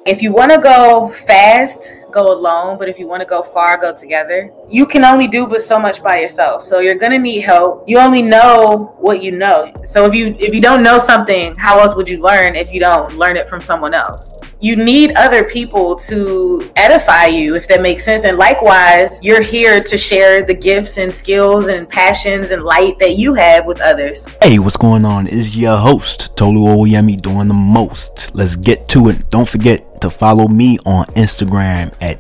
If you want to go fast, go alone. But if you want to go far, go together. You can only do but so much by yourself. So you're going to need help. You only know what you know. So if you don't know something, how else would you learn if you don't learn it from someone else? You need other people to edify you, if that makes sense. And likewise, you're here to share the gifts and skills and passions and light that you have with others. Hey, what's going on? It's your host, Tolu Oyemi, doing the most. Let's get to it. Don't forget to follow me on Instagram at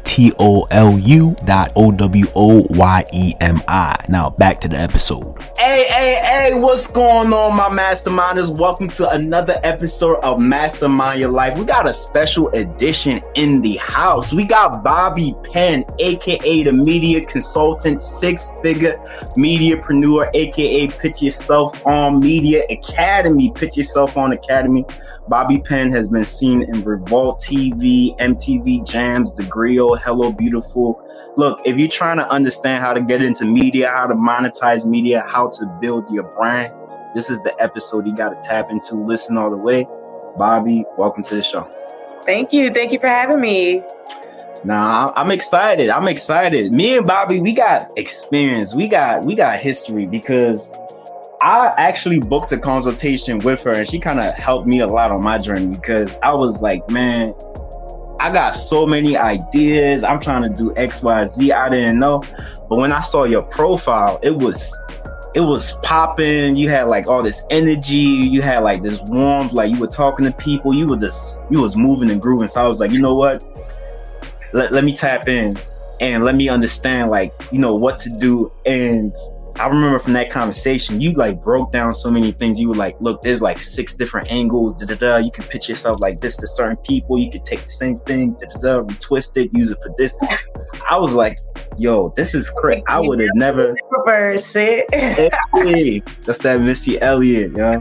TOLU.OWOYEMI. Now back to the episode. Hey, what's going on, my masterminders? Welcome to another episode of Mastermind Your Life. We got a special edition in the house. We got Bobby Penn, aka the media consultant, six-figure mediapreneur, aka Pitch Yourself On Media Academy. Pitch Yourself On Academy. Bobby Penn has been seen in Revolt TV, MTV Jams, The Griot, Hello Beautiful. Look, if you're trying to understand how to get into media, how to monetize media, how to build your brand, this is the episode you got to tap into. Listen all the way. Bobby, welcome to the show. Thank you. Thank you for having me. Nah, I'm excited. Me and Bobby, we got experience. We got history because I actually booked a consultation with her and she kind of helped me a lot on my journey because I was like, man, I got so many ideas. I'm trying to do X, Y, Z. I didn't know. But when I saw your profile, it was popping. You had like all this energy. You had like this warmth, like you were talking to people. You was moving and grooving. So I was like, you know what? Let me tap in and let me understand like, you know, what to do. And I remember from that conversation, you like broke down so many things. You were like, look, there's like 6 different angles. You can pitch yourself like this to certain people. You could take the same thing, retwist it, use it for this. I was like, yo, this is crazy. I would have never reverse it. That's that Missy Elliott, yeah.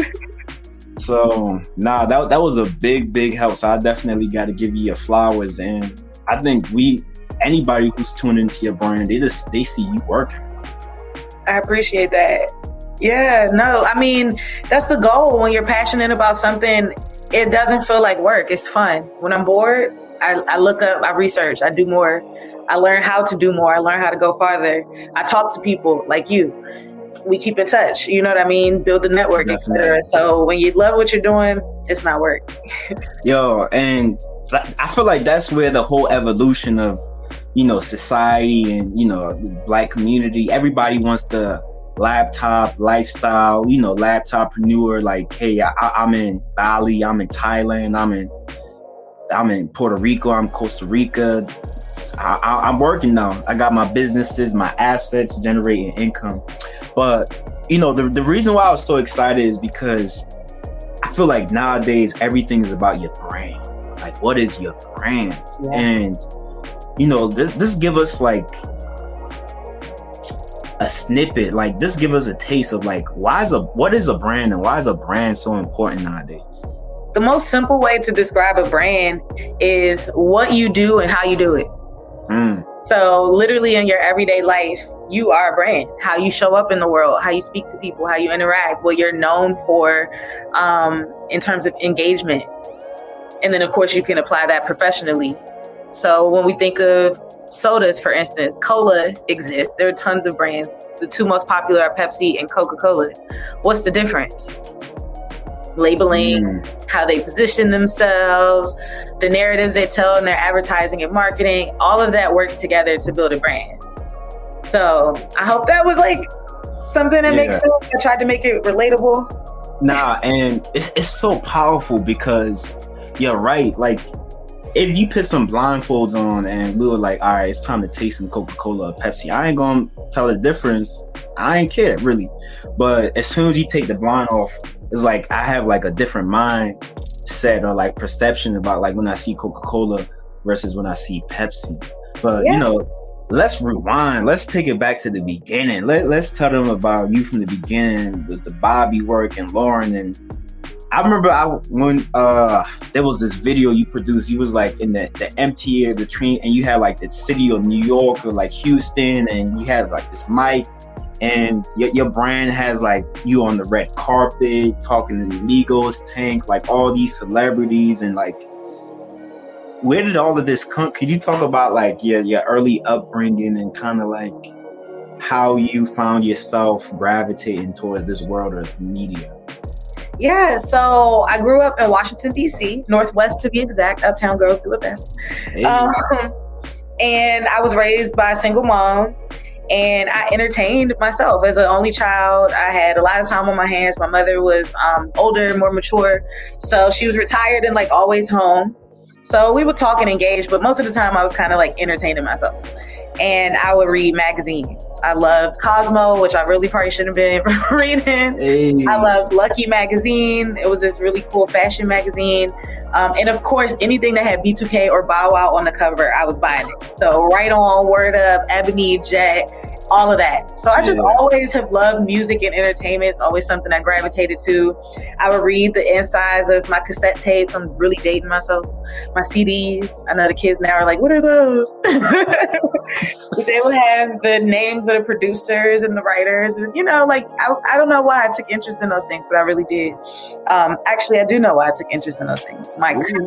So that was a big help. So I definitely got to give you your flowers. And I think anybody who's tuned into your brand, they see you working. I appreciate that. Yeah, no, I mean, that's the goal. When you're passionate about something, it doesn't feel like work. It's fun. When I'm bored, I look up, I research, I do more. I learn how to do more. I learn how to go farther. I talk to people like you. We keep in touch. You know what I mean? Build a network, etc. So when you love what you're doing, it's not work. Yo, and I feel like that's where the whole evolution of, you know, society and, you know, the Black community, everybody wants the laptop lifestyle, you know, laptoppreneur. Like, hey, I'm in Bali, I'm in Thailand, I'm in Puerto Rico, I'm Costa Rica. I'm working now. I got my businesses, my assets generating income. But, you know, the reason why I was so excited is because I feel like nowadays everything is about your brand. Like, what is your brand? Yeah. And you know, this give us like a snippet, like this give us a taste of like, what is a brand and why is a brand so important nowadays? The most simple way to describe a brand is what you do and how you do it. So literally in your everyday life, you are a brand. How you show up in the world, how you speak to people, how you interact, what you're known for in terms of engagement. And then of course you can apply that professionally. So when we think of sodas, for instance, cola exists. There are tons of brands. The 2 most popular are Pepsi and Coca-Cola. What's the difference? Labeling, how they position themselves, the narratives they tell in their advertising and marketing, all of that works together to build a brand. So I hope that was like something that makes sense. I tried to make it relatable. Nah, and it's so powerful because you're right. Like, if you put some blindfolds on and we were like, all right, it's time to taste some Coca-Cola or Pepsi, I ain't gonna tell the difference. I ain't care, really. But as soon as you take the blind off, it's like I have like a different mindset or like perception about like when I see Coca-Cola versus when I see Pepsi. But, you know, let's rewind. Let's take it back to the beginning. Let's tell them about you from the beginning with the Bobby work and Lauren. And I remember when there was this video you produced, you was like in the MTA, the train, and you had like the city of New York or like Houston, and you had like this mic, and your brand has like you on the red carpet talking to the Migos, Tank, like all these celebrities, and like where did all of this come? Could you talk about like your early upbringing and kind of like how you found yourself gravitating towards this world of media? Yeah, so I grew up in Washington, D.C., Northwest to be exact. Uptown girls do it best. Hey. And I was raised by a single mom, and I entertained myself as an only child. I had a lot of time on my hands. My mother was older, more mature, so she was retired and like always home. So we would talk and engage, but most of the time I was kind of like entertaining myself. And I would read magazines. I loved Cosmo, which I really probably shouldn't have been reading. Hey. I loved Lucky magazine. It was this really cool fashion magazine. And of course, anything that had B2K or Bow Wow on the cover, I was buying it. So Right On, Word Up, Ebony, Jet, all of that. So I just always have loved music and entertainment. It's always something I gravitated to. I would read the insides of my cassette tapes. I'm really dating myself. My CDs. I know the kids now are like, what are those? They would have the names of the producers and the writers. And, you know, like, I don't know why I took interest in those things, but I really did. Actually, I do know why I took interest in those things. My cousin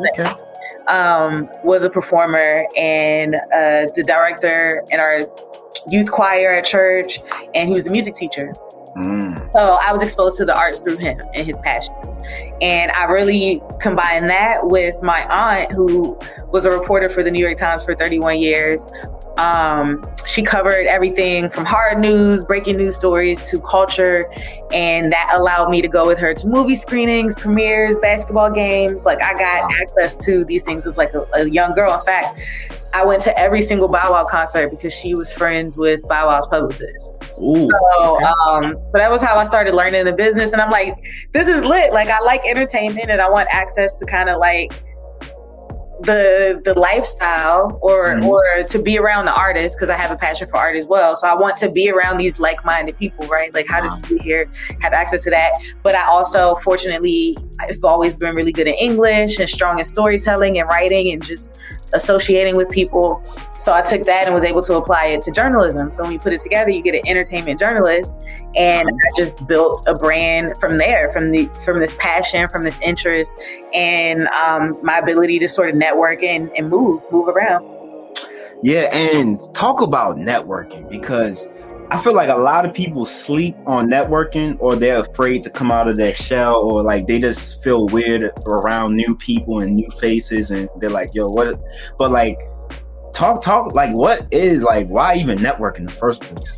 was a performer and the director in our youth choir at church, and he was the music teacher. So I was exposed to the arts through him and his passions. And I really combined that with my aunt, who was a reporter for the New York Times for 31 years. She covered everything from hard news, breaking news stories to culture. And that allowed me to go with her to movie screenings, premieres, basketball games. Like I got access to these things as like a young girl. In fact, I went to every single Bow Wow concert because she was friends with Bow Wow's publicist. Ooh. So that was how I started learning the business. And I'm like, this is lit. Like, I like entertainment and I want access to kind of like the lifestyle or to be around the artists, because I have a passion for art as well. So I want to be around these like-minded people, right? Like, how did you here have access to that? But I also, fortunately, I've always been really good at English and strong in storytelling and writing and just associating with people. So I took that and was able to apply it to journalism. So when you put it together, you get an entertainment journalist. And I just built a brand from there, from this passion, from this interest, and my ability to sort of network and move around. Yeah, and talk about networking, because I feel like a lot of people sleep on networking, or they're afraid to come out of their shell, or like they just feel weird around new people and new faces, and they're like, yo, what? But like, talk, like, what is, like, why even network in the first place?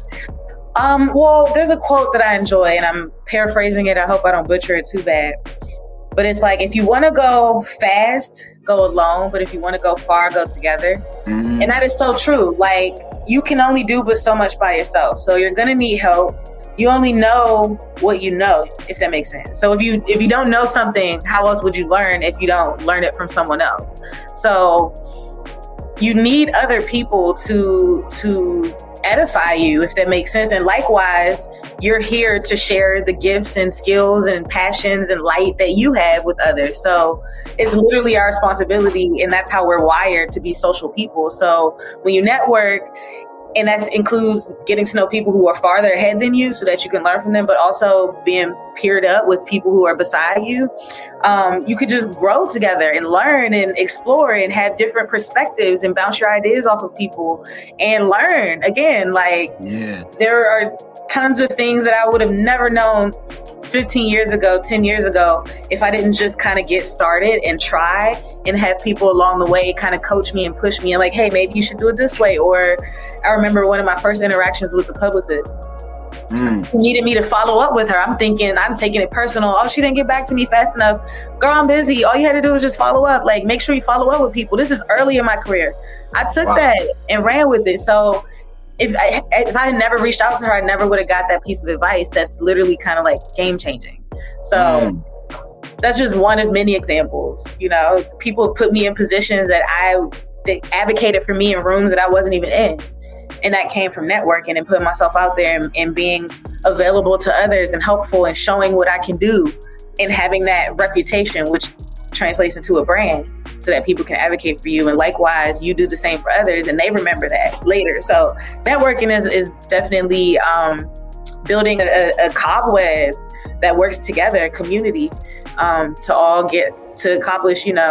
Well, there's a quote that I enjoy, and I'm paraphrasing it. I hope I don't butcher it too bad. But it's like, if you want to go fast, go alone. But if you want to go far, go together. And that is so true. Like, you can only do but so much by yourself. So you're going to need help. You only know what you know, if that makes sense. So if you don't know something, how else would you learn if you don't learn it from someone else? So you need other people to edify you, if that makes sense. And likewise, you're here to share the gifts and skills and passions and light that you have with others. So it's literally our responsibility, and that's how we're wired to be social people. So when you network, and that includes getting to know people who are farther ahead than you so that you can learn from them, but also being paired up with people who are beside you. You could just grow together and learn and explore and have different perspectives and bounce your ideas off of people and learn. Again, like, there are tons of things that I would have never known 15 years ago, 10 years ago, if I didn't just kind of get started and try and have people along the way kind of coach me and push me and like, hey, maybe you should do it this way. Or I remember one of my first interactions with the publicist. Who needed me to follow up with her. I'm thinking, I'm taking it personal. Oh, she didn't get back to me fast enough. Girl, I'm busy. All you had to do was just follow up. Like, make sure you follow up with people. This is early in my career. I took that and ran with it. So if I had never reached out to her, I never would have got that piece of advice that's literally kind of like game changing. So that's just one of many examples. You know, people put me in positions that advocated for me in rooms that I wasn't even in. And that came from networking and putting myself out there and being available to others and helpful and showing what I can do and having that reputation, which translates into a brand so that people can advocate for you. And likewise, you do the same for others and they remember that later. So networking is definitely building a cobweb that works together, a community, to all get to accomplish,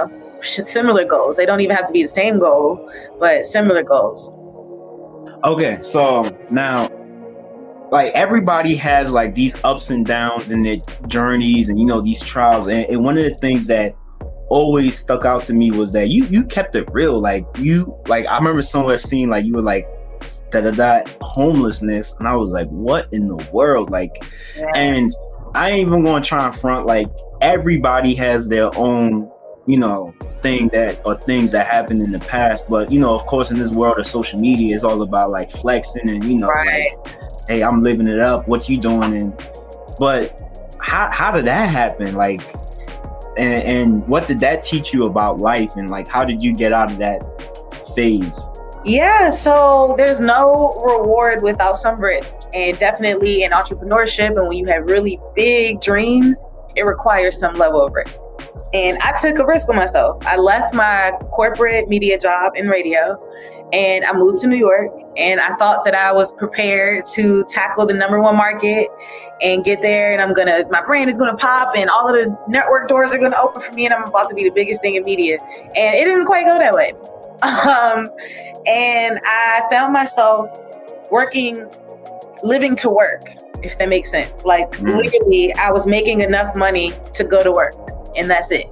similar goals. They don't even have to be the same goal, but similar goals. Okay, so now, like, everybody has like these ups and downs in their journeys and, you know, these trials. And one of the things that always stuck out to me was that you kept it real. Like, I remember somewhere seeing like you were like homelessness, and I was like, what in the world? Like, yeah. And I ain't even gonna try and front, like, everybody has their own, you know, things that happened in the past. But, you know, of course, in this world of social media, it's all about like flexing and, you know, right. Like, hey, I'm living it up. What you doing? But how did that happen? Like, and what did that teach you about life? And like, how did you get out of that phase? Yeah, so there's no reward without some risk. And definitely in entrepreneurship, and when you have really big dreams, it requires some level of risk. And I took a risk on myself. I left my corporate media job in radio and I moved to New York, and I thought that I was prepared to tackle the #1 market and get there, and my brand is gonna pop and all of the network doors are gonna open for me, and I'm about to be the biggest thing in media. And it didn't quite go that way. And I found myself living to work, if that makes sense. Like, literally, I was making enough money to go to work, and that's it.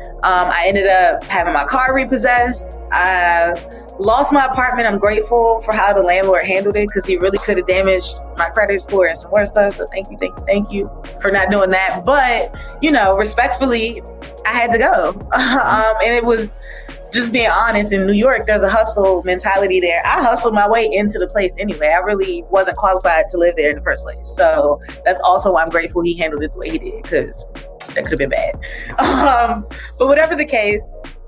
I ended up having my car repossessed. I lost my apartment. I'm grateful for how the landlord handled it, because he really could have damaged my credit score and some more stuff. So thank you for not doing that. But, you know, respectfully, I had to go. And it was just being honest. In New York, there's a hustle mentality there. I hustled my way into the place anyway. I really wasn't qualified to live there in the first place. So that's also why I'm grateful he handled it the way he did, because that could have been bad. But whatever the case,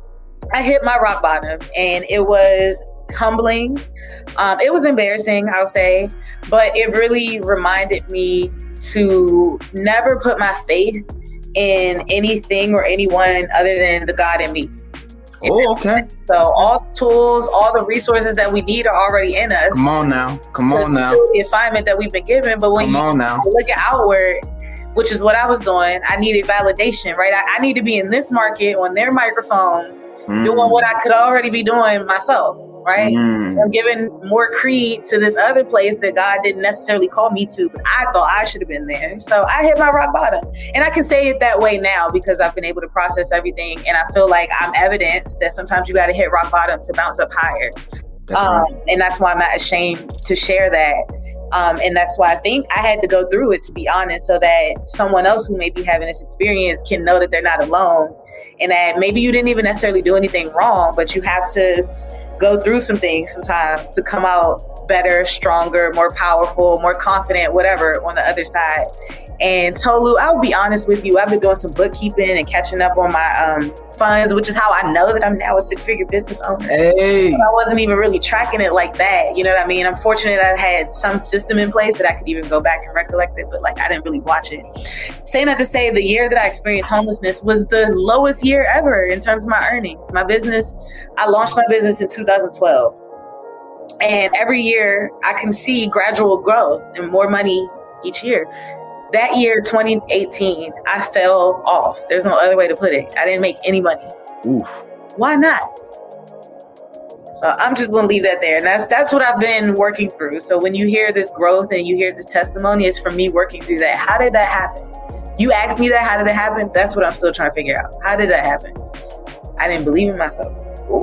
I hit my rock bottom, and it was humbling. It was embarrassing, I'll say, but it really reminded me to never put my faith in anything or anyone other than the God in me. Oh, okay. So all the tools, all the resources that we need are already in us. Come on now. The assignment that we've been given. But when you look at outward, which is what I was doing, I needed validation, right? I need to be in this market on their microphone, doing what I could already be doing myself, right? I'm giving more creed to this other place that God didn't necessarily call me to, but I thought I should have been there. So I hit my rock bottom. And I can say it that way now because I've been able to process everything. And I feel like I'm evidence that sometimes you got to hit rock bottom to bounce up higher. And that's why I'm not ashamed to share that. And that's why I think I had to go through it, to be honest, so that someone else who may be having this experience can know that they're not alone, and that maybe you didn't even necessarily do anything wrong, but you have to go through some things sometimes to come out better, stronger, more powerful, more confident, whatever, on the other side. And Tolu, I'll be honest with you, I've been doing some bookkeeping and catching up on my funds, which is how I know that I'm now a 6-figure business owner. Hey. I wasn't even really tracking it like that. You know what I mean? I'm fortunate I had some system in place that I could even go back and recollect it, but like I didn't really watch it. Saying that to say, the year that I experienced homelessness was the lowest year ever in terms of my earnings. My business, I launched my business in 2012. And every year I can see gradual growth and more money each year. That year, 2018, I fell off. There's no other way to put it. I didn't make any money. Oof. Why not? So I'm just going to leave that there. And that's what I've been working through. So when you hear this growth and you hear this testimony, it's from me working through that. How did that happen? You asked me that, how did it happen? That's what I'm still trying to figure out. How did that happen? I didn't believe in myself.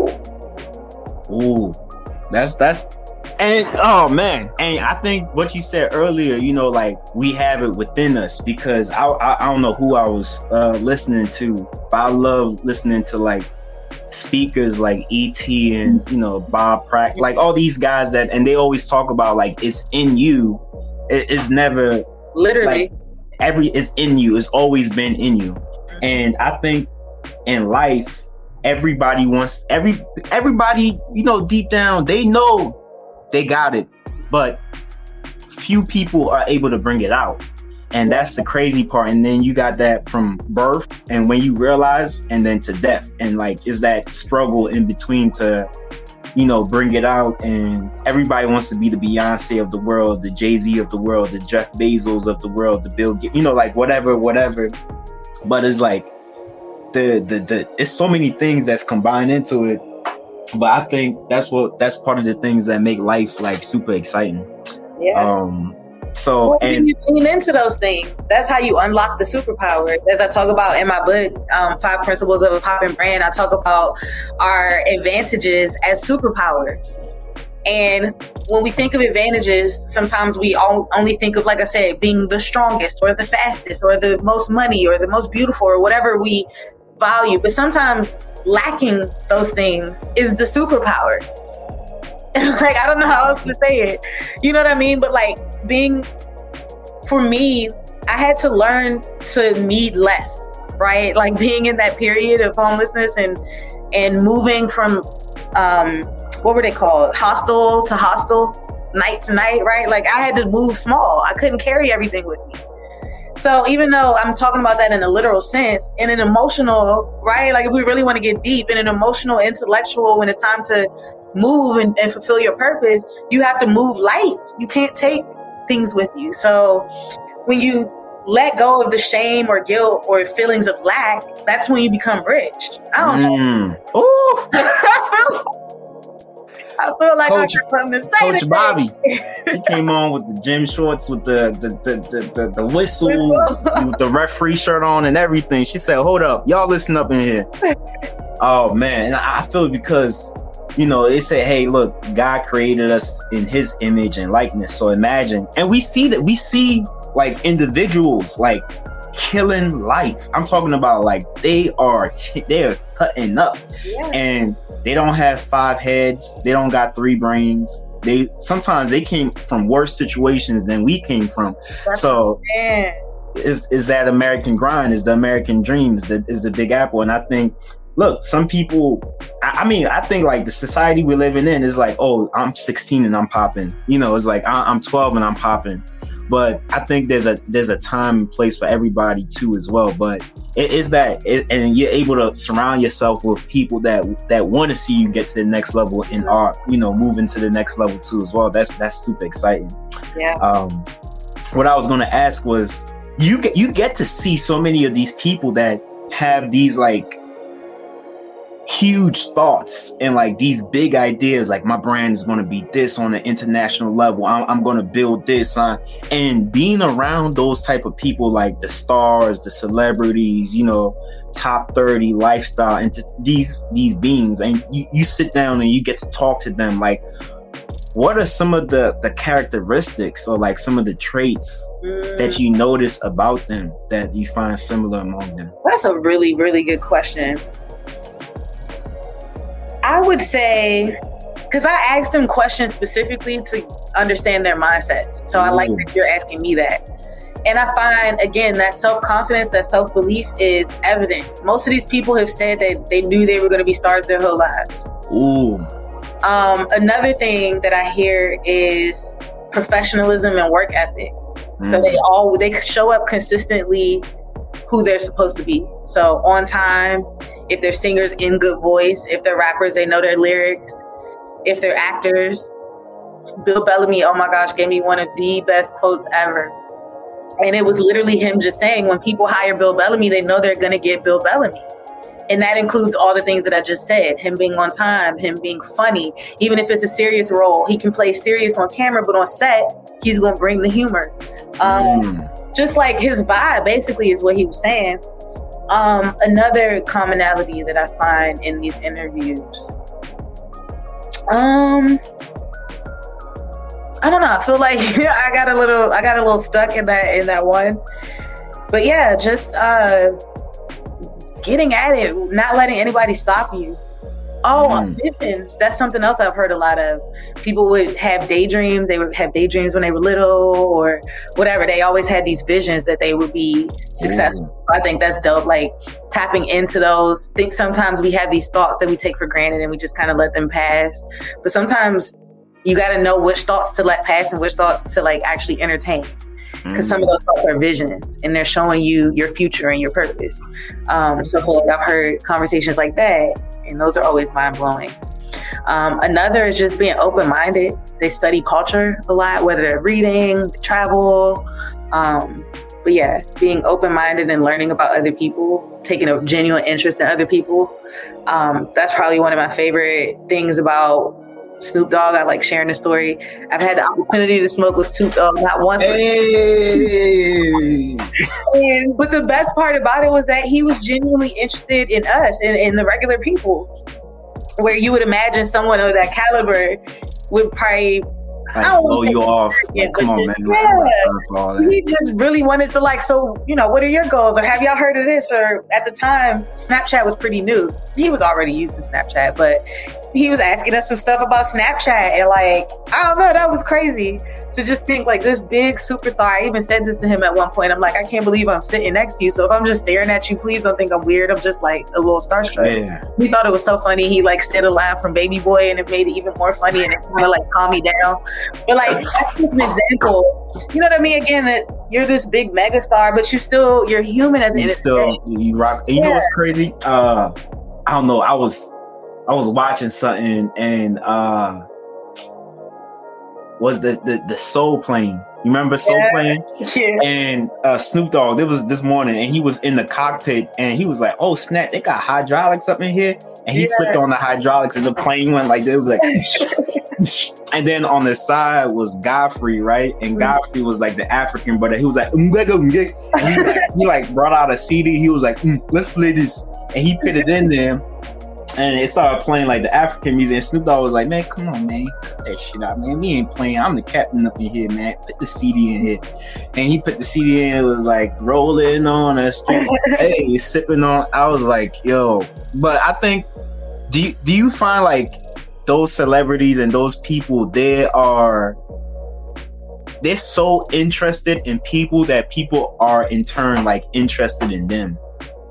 Ooh. That's and oh man, and I think what you said earlier, you know, like we have it within us, because I don't know who I was listening to, but I love listening to like speakers like E.T. and, you know, Bob Pratt, like all these guys and they always talk about like it's in you. It's never literally like, it's in you. It's always been in you. And I think in life, everybody, you know, deep down, they know they got it, but few people are able to bring it out. And that's the crazy part. And then you got that from birth, and when you realize, and then to death. And like, is that struggle in between to, you know, bring it out. And everybody wants to be the Beyonce of the world, the Jay-Z of the world, the Jeff Bezos of the world, the Bill Gates, you know, like whatever. But it's like, it's so many things that's combined into it. But I think that's part of the things that make life like super exciting. Yeah. So and you lean into those things. That's how you unlock the superpower. As I talk about in my book, 5 Principles of a Poppin' Brand, I talk about our advantages as superpowers. And when we think of advantages, sometimes we only think of, like I said, being the strongest or the fastest or the most money or the most beautiful or whatever we value. But sometimes lacking those things is the superpower. Like, I don't know how else to say it. You know what I mean? But like for me, I had to learn to need less, right? Like being in that period of homelessness and moving from, what were they called? Hostel to hostel, night to night, right? Like I had to move small. I couldn't carry everything with me. So even though I'm talking about that in a literal sense, in an emotional, right? Like if we really want to get deep, in an emotional, intellectual, when it's time to move and fulfill your purpose, you have to move light. You can't take things with you. So when you let go of the shame or guilt or feelings of lack, that's when you become rich. I don't know. Ooh. I feel like I got something to say. Coach today. Bobby, he came on with the gym shorts, with the whistle, with the referee shirt on and everything. She said, "Hold up, y'all listen up in here." Oh man, and I feel it because, you know, they say, "Hey, look, God created us in His image and likeness." So imagine, and we see like individuals like killing life. I'm talking about like they are cutting up, and they don't have 5 heads. They don't got 3 brains. Sometimes they came from worse situations than we came from. So is that American grind? Is the American dream? Is the Big Apple? And I think, look, some people, I think like the society we're living in is like, oh, I'm 16 and I'm popping. You know, it's like I'm 12 and I'm popping. But I think there's a time and place for everybody too as well. But it is that, and you're able to surround yourself with people that want to see you get to the next level in art, you know, move into the next level too as well. That's super exciting. Yeah. What I was going to ask was, you get to see so many of these people that have these like huge thoughts and like these big ideas, like my brand is going to be this on an international level. I'm going to build this on, and being around those type of people, like the stars, the celebrities, you know, top 30 lifestyle, and these beings, and you sit down and you get to talk to them. Like, what are some of the characteristics or like some of the traits that you notice about them that you find similar among them? That's a really, really good question. I would say, because I asked them questions specifically to understand their mindsets. So I like that you're asking me that. And I find, again, that self-confidence, that self-belief is evident. Most of these people have said that they knew they were going to be stars their whole lives. Ooh. Another thing that I hear is professionalism and work ethic. So they show up consistently who they're supposed to be. So on time. If they're singers, in good voice. If they're rappers, they know their lyrics. If they're actors, Bill Bellamy, oh my gosh, gave me one of the best quotes ever. And it was literally him just saying, when people hire Bill Bellamy, they know they're going to get Bill Bellamy. And that includes all the things that I just said. Him being on time, him being funny. Even if it's a serious role, he can play serious on camera, but on set, he's going to bring the humor. Just like his vibe, basically, is what he was saying. Another commonality that I find in these interviews, I don't know. I feel like I got a little stuck in that one, but yeah, just getting at it, not letting anybody stop you. Visions. That's something else I've heard a lot of. People would have daydreams. They would have daydreams when they were little or whatever. They always had these visions that they would be successful. I think that's dope. Like tapping into those. I think sometimes we have these thoughts that we take for granted and we just kind of let them pass. But sometimes you got to know which thoughts to let pass and which thoughts to like actually entertain. Because some of those thoughts are visions and they're showing you your future and your purpose. So I've heard conversations like that, and those are always mind-blowing. Another is just being open-minded. They study culture a lot, whether they're reading, travel, But yeah, being open-minded and learning about other people, taking a genuine interest in other people. That's probably one of my favorite things about Snoop Dogg. I like sharing the story. I've had the opportunity to smoke with Snoop Dogg not once. Hey. But the best part about it was that he was genuinely interested in us and in the regular people, where you would imagine someone of that caliber would probably blow you off. Like, come on, man. Yeah. He just really wanted to so, what are your goals? Or have y'all heard of this? Or at the time, Snapchat was pretty new. He was already using Snapchat, but he was asking us some stuff about Snapchat. And I don't know, that was crazy to just think this big superstar. I even said this to him at one point. I'm like, I can't believe I'm sitting next to you. So if I'm just staring at you, please don't think I'm weird. I'm just a little starstruck. Yeah. He thought it was so funny. He said a line from Baby Boy and it made it even more funny and it kind of calmed me down. But that's just an example. You know what I mean? Again, that you're this big mega star, but you're human at the end of the day. You rock. And you know what's crazy? I don't know. I was watching something and was the Soul Plane. You remember Soul Plane? Yeah. And Snoop Dogg, it was this morning, and he was in the cockpit, and he was like, "Oh snap! They got hydraulics up in here." And he flipped on the hydraulics, and the plane went like this. It was like, and then on the side was Godfrey, right? And Godfrey was the African brother. He was like, and he brought out a CD. He was like, "Let's play this," and he put it in there. And it started playing the African music. And Snoop Dogg was like, "Man, come on, man. Cut that shit out, man. We ain't playing. I'm the captain up in here, man. Put the CD in here." And he put the CD in. It was rolling on the street. Hey, sipping on. I was like, yo. But I think, do you find those celebrities and those people, they're so interested in people that people are in turn interested in them?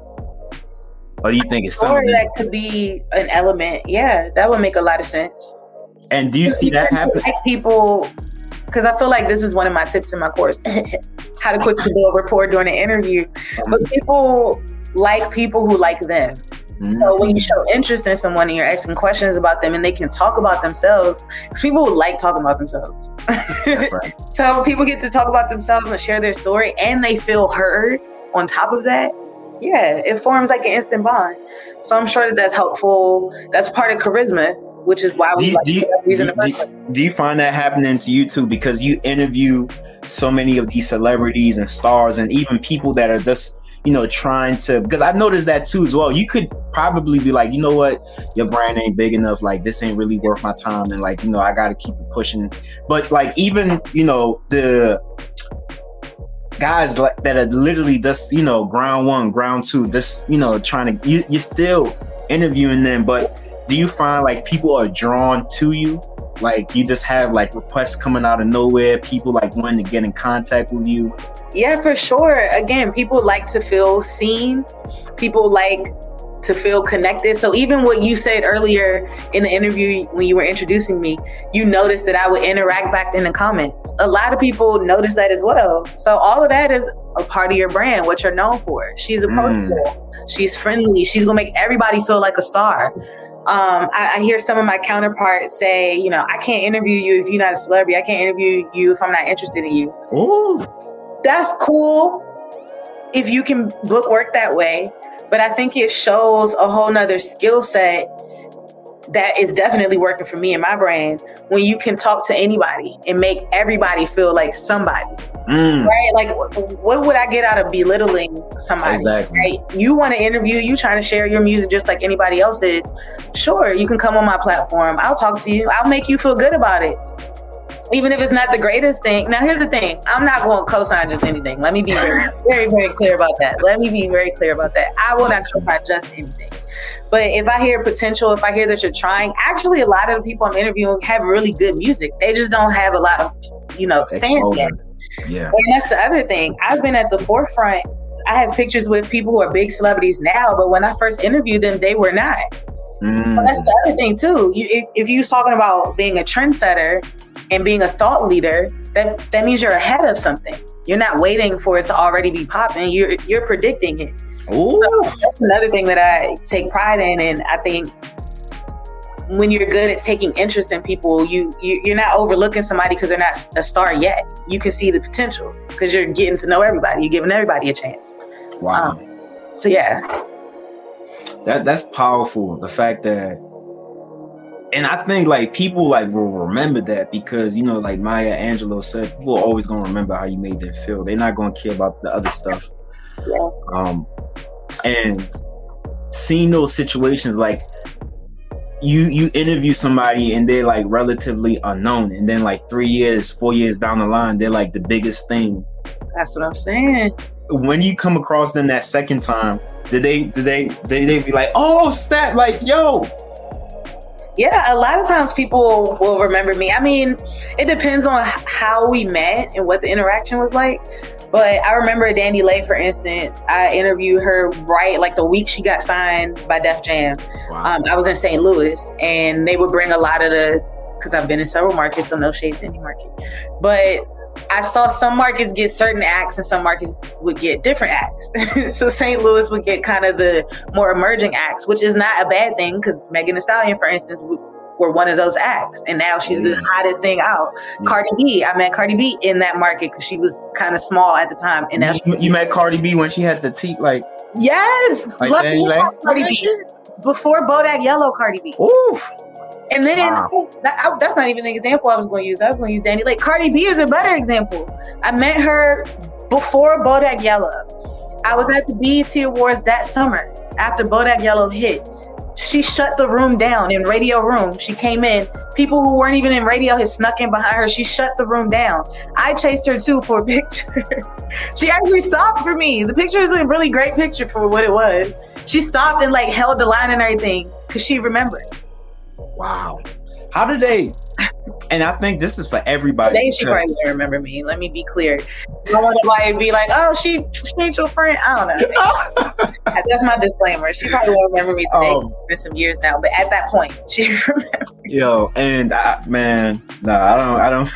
Or do you think it's something that could be an element? Yeah, that would make a lot of sense. And do you see that happen? People, because I feel this is one of my tips in my course, how to quickly build rapport during an interview. But people like people who like them. So when you show interest in someone and you're asking questions about them and they can talk about themselves, because people like talking about themselves. That's right. So people get to talk about themselves and share their story and they feel heard on top of that. Yeah, it forms an instant bond. So I'm sure that's helpful. That's part of charisma, which is why we do you find that happening to you too? Because you interview so many of these celebrities and stars and even people that are just, trying to, because I noticed that too as well. You could probably be like, you know what, your brand ain't big enough. This ain't really worth my time. And I got to keep it pushing. But even, the guys that are literally just, ground one, ground two, just, trying to, you're still interviewing them. But do you find people are drawn to you? You just have requests coming out of nowhere, people wanting to get in contact with you? Yeah, for sure. Again, people like to feel seen. People like to feel connected. So even what you said earlier in the interview when you were introducing me, you noticed that I would interact back in the comments. A lot of people notice that as well. So all of that is a part of your brand, what you're known for. She's approachable. She's friendly. She's going to make everybody feel like a star. I hear some of my counterparts say, I can't interview you if you're not a celebrity. I can't interview you if I'm not interested in you. Ooh. That's cool if you can book work that way. But I think it shows a whole nother skill set that is definitely working for me and my brand when you can talk to anybody and make everybody feel like somebody. Right? What would I get out of belittling somebody? Exactly. Right? You want to interview, you trying to share your music just like anybody else is. Sure, you can come on my platform. I'll talk to you. I'll make you feel good about it. Even if it's not the greatest thing. Now, here's the thing. I'm not going to co-sign just anything. Let me be very, very, very clear about that. I will not co-sign just anything. But if I hear potential, if I hear that you're trying, actually, a lot of the people I'm interviewing have really good music. They just don't have a lot of, fans yet. Yeah. And that's the other thing. I've been at the forefront. I have pictures with people who are big celebrities now, but when I first interviewed them, they were not. But that's the other thing too. If you're talking about being a trendsetter and being a thought leader, that means you're ahead of something. You're not waiting for it to already be popping. You're predicting it. Ooh. So that's another thing that I take pride in, and I think when you're good at taking interest in people, you're not overlooking somebody because they're not a star yet. You can see the potential because you're getting to know everybody. You're giving everybody a chance. Wow. So yeah, that's powerful. The fact that, and I think like people like will remember that because, you know, like Maya Angelou said, people are always gonna remember how you made them feel. They're not gonna care about the other stuff. Yeah. And seeing those situations, like you interview somebody and they're like relatively unknown, and then like 3 years, 4 years down the line, they're like the biggest thing. That's what I'm saying. When you come across them that second time, did they be like, oh snap, like yo? Yeah, a lot of times people will remember me. I mean, it depends on how we met and what the interaction was like. But I remember Danny Lay, for instance. I interviewed her right like the week she got signed by Def Jam. Wow. I was in St. Louis, and they would bring a lot of because I've been in several markets, so no shade to any market. But I saw some markets get certain acts and some markets would get different acts. So St. Louis would get kind of the more emerging acts, which is not a bad thing because Megan Thee Stallion, for instance, were one of those acts. And now she's the hottest thing out. Cardi B, I met Cardi B in that market because she was kind of small at the time. And now you met Cardi B when she had the teeth like... Yes! Like Cardi B. Before Bodak Yellow Cardi B. Oof! And then that's not even an example I was going to use. I was going to use Danny Lake. Cardi B is a better example. I met her before Bodak Yellow. I was at the BET Awards that summer after Bodak Yellow hit. She shut the room down in Radio Room. She came in. People who weren't even in radio had snuck in behind her. She shut the room down. I chased her too for a picture. She actually stopped for me. The picture is a really great picture for what it was. She stopped and like held the line and everything because she remembered. Wow. How did they, and I think this is for everybody. She probably didn't remember me. Let me be clear. I don't want anybody to be like, oh, she ain't your friend. I don't know. That's my disclaimer. She probably won't remember me today. It's been some years now, but at that point, she remembered. Yo, and I don't.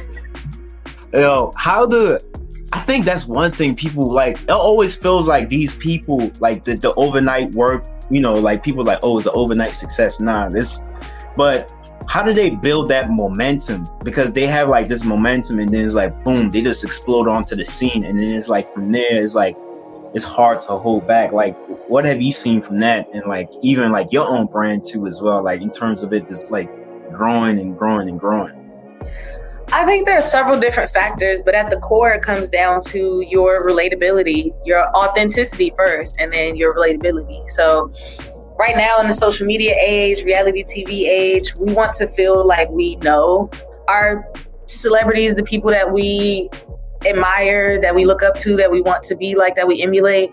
Yo, I think that's one thing people like. It always feels like these people, like the overnight work, you know, like people like, oh, it's an overnight success. But how do they build that momentum? Because they have like this momentum and then it's like, boom, they just explode onto the scene. And then it's like, from there, it's like, it's hard to hold back. Like, what have you seen from that? And like, even like your own brand too, as well, like in terms of it just like growing and growing and growing. I think there are several different factors, but at the core, it comes down to your relatability, your authenticity first, and then your relatability. So right now in the social media age, reality TV age, we want to feel like we know our celebrities, the people that we admire, that we look up to, that we want to be like, that we emulate.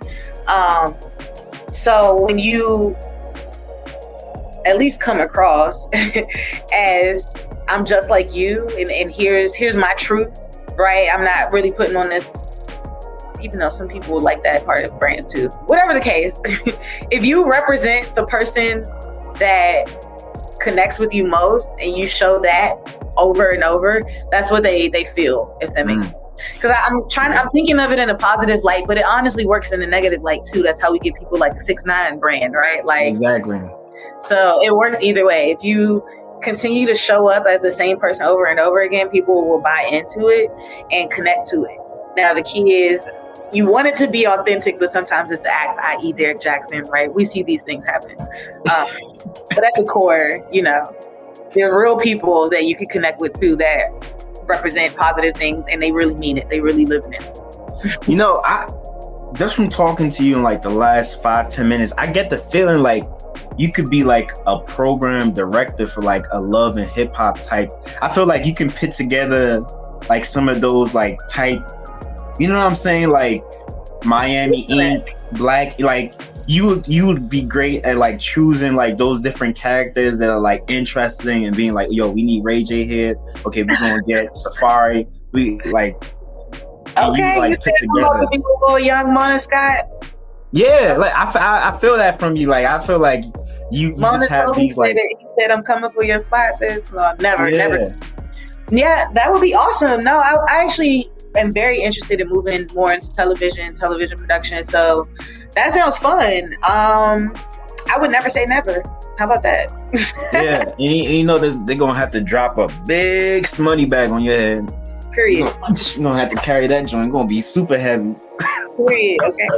So when you at least come across as I'm just like you, and here's my truth, right? I'm not really putting on this, even though some people would like that part of brands too. Whatever the case, if you represent the person that connects with you most and you show that over and over, that's what they feel, if that makes sense. Because I'm thinking of it in a positive light, but it honestly works in a negative light too. That's how we get people like the 6ix9ine brand, right? Like, exactly. So it works either way. If you continue to show up as the same person over and over again, people will buy into it and connect to it. Now, the key is you want it to be authentic, but sometimes it's act, i.e. Derek Jackson, right? We see these things happen. But at the core, you know, there are real people that you can connect with too that represent positive things and they really mean it. They really live in it. You know, just from talking to you in like the last 5-10 minutes, I get the feeling like you could be like a program director for like a love and hip hop type. I feel like you can put together like some of those like type, you know what I'm saying? Like Miami Ink, Black, like you would be great at like choosing like those different characters that are like interesting and being like, yo, we need Ray J here. Okay, we're gonna get Safari. We like, okay, you like put together. Little young Mona Scott. Yeah, like I feel that from you. Like I feel like you just have these like. He said, "I'm coming for your spot." Says, "No, never." Yeah, that would be awesome. No, I actually am very interested in moving more into television production. So that sounds fun. I would never say never. How about that? Yeah, and you know they're gonna have to drop a big money bag on your head. Period. You're gonna have to carry that joint. It's gonna be super heavy. Period. Okay.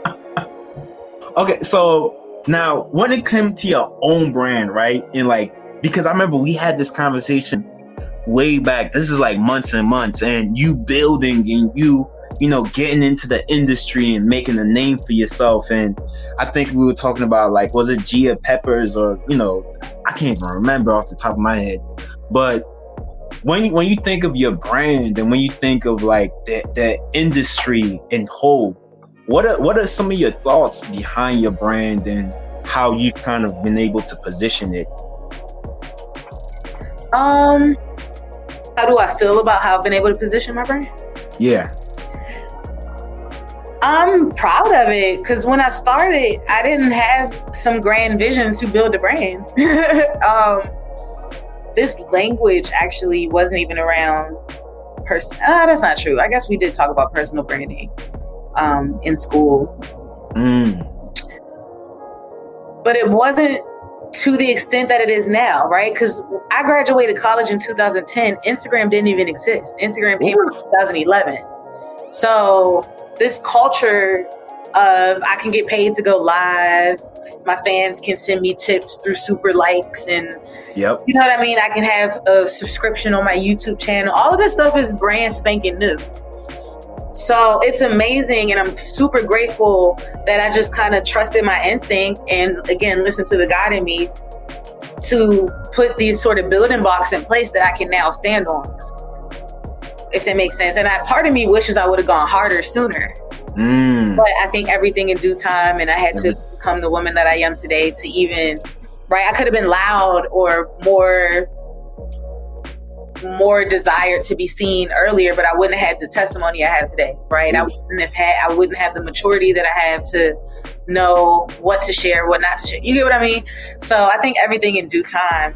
Okay, so now when it comes to your own brand, right? And like, because I remember we had this conversation way back. This is like months and months, and you building and you know, getting into the industry and making a name for yourself. And I think we were talking about, like, was it Gia Peppers or, you know, I can't even remember off the top of my head. But when you think of your brand and when you think of like the industry in whole, what are some of your thoughts behind your brand and how you've kind of been able to position it? How do I feel about how I've been able to position my brand? Yeah. I'm proud of it because when I started, I didn't have some grand vision to build a brand. This language actually wasn't even around that's not true. I guess we did talk about personal branding in school. But it wasn't to the extent that it is now, right? Because I graduated college in 2010. Instagram didn't even exist. Instagram came in 2011. So this culture of I can get paid to go live, my fans can send me tips through super likes, and you know what I mean? I can have a subscription on my YouTube channel. All of this stuff is brand spanking new. So it's amazing, and I'm super grateful that I just kind of trusted my instinct and, again, listen to the God in me to put these sort of building blocks in place that I can now stand on, if that makes sense. And part of me wishes I would have gone harder sooner. But I think everything in due time, and I had to become the woman that I am today to even, right? I could have been loud or more desired to be seen earlier, but I wouldn't have had the testimony I have today, right? I wouldn't have the maturity that I have to know what to share, what not to share. You get what I mean? So I think everything in due time.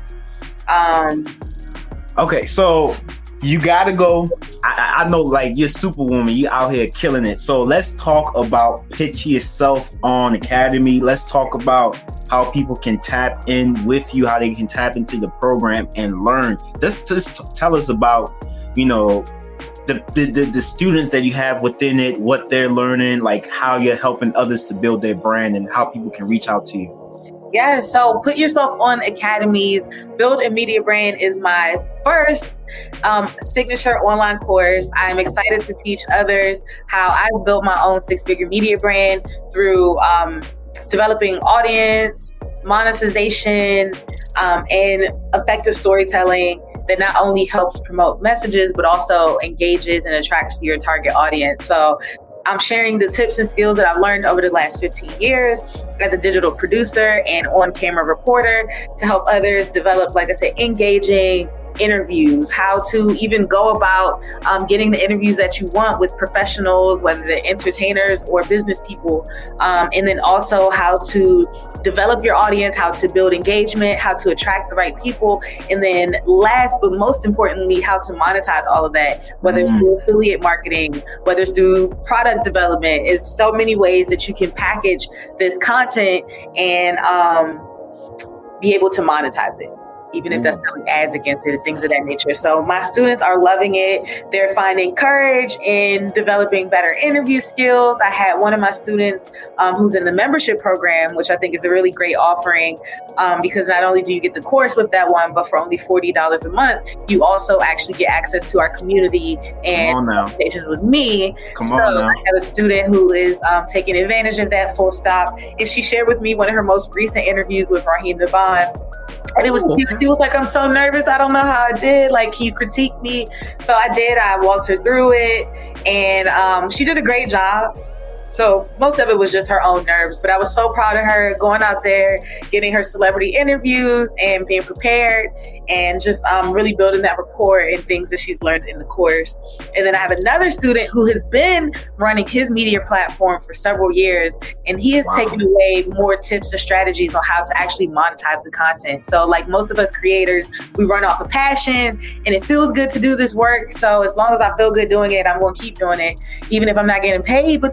Okay, so you gotta go. I know, like, you're Superwoman. You out here killing it. So let's talk about Pitch Yourself On Academy. Let's talk about how people can tap in with you, how they can tap into the program and learn. Just tell us about, you know, the students that you have within it, what they're learning, like how you're helping others to build their brand and how people can reach out to you. Yeah, so Put Yourself On Academy's Build a Media Brand is my first signature online course. I'm excited to teach others how I built my own six-figure media brand through developing audience, monetization, and effective storytelling that not only helps promote messages, but also engages and attracts your target audience. So I'm sharing the tips and skills that I've learned over the last 15 years as a digital producer and on-camera reporter to help others develop, like I said, engaging interviews, how to even go about getting the interviews that you want with professionals, whether they're entertainers or business people, and then also how to develop your audience, how to build engagement, how to attract the right people, and then last but most importantly, how to monetize all of that, whether it's through affiliate marketing, whether it's through product development. It's so many ways that you can package this content and be able to monetize it, even if that's selling ads against it and things of that nature. So my students are loving it. They're finding courage in developing better interview skills. I had one of my students who's in the membership program, which I think is a really great offering because not only do you get the course with that one, but for only $40 a month, you also actually get access to our community and conversations with me. I have a student who is taking advantage of that full stop. And she shared with me one of her most recent interviews with Raheem Devon. And it was cute. She was like, I'm so nervous. I don't know how I did. Like, can you critique me? So I did. I walked her through it. And she did a great job. So most of it was just her own nerves. But I was so proud of her going out there, getting her celebrity interviews and being prepared and just really building that rapport and things that she's learned in the course. And then I have another student who has been running his media platform for several years. And he has taken away more tips and strategies on how to actually monetize the content. So like most of us creators, we run off of passion and it feels good to do this work. So as long as I feel good doing it, I'm going to keep doing it, even if I'm not getting paid. But you should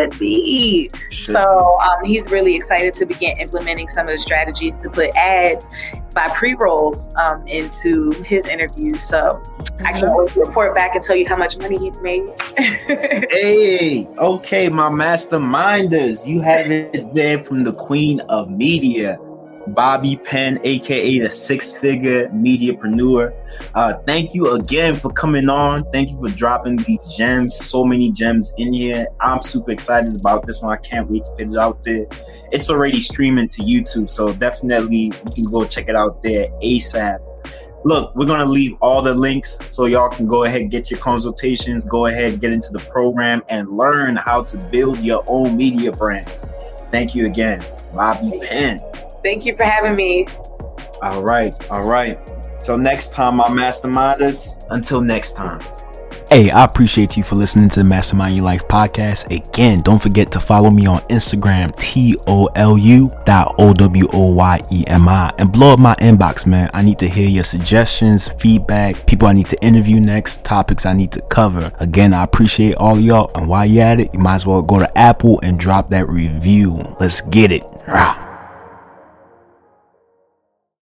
should be. He's really excited to begin implementing some of the strategies to put ads by pre-rolls into his interviews. So I can always report back and tell you how much money he's made. Hey, okay, my masterminders, you have it there from the queen of media, Bobby Penn, aka the six-figure mediapreneur. Thank you again for coming on. Thank you for dropping these gems. So many gems in here. I'm super excited about this one. I can't wait to put it out there. It's already streaming to YouTube, so definitely you can go check it out there ASAP. Look, we're going to leave all the links so y'all can go ahead, get your consultations, go ahead, get into the program and learn how to build your own media brand. Thank you again, Bobby Penn. Thank you for having me. All right. Till next time, my masterminders. Until next time. Hey, I appreciate you for listening to the Mastermind Your Life podcast. Again, don't forget to follow me on Instagram, TOLU.OWOYEMI, and blow up my inbox, man. I need to hear your suggestions, feedback, people I need to interview next, topics I need to cover. Again, I appreciate all y'all. And while you're at it, you might as well go to Apple and drop that review. Let's get it. Rah.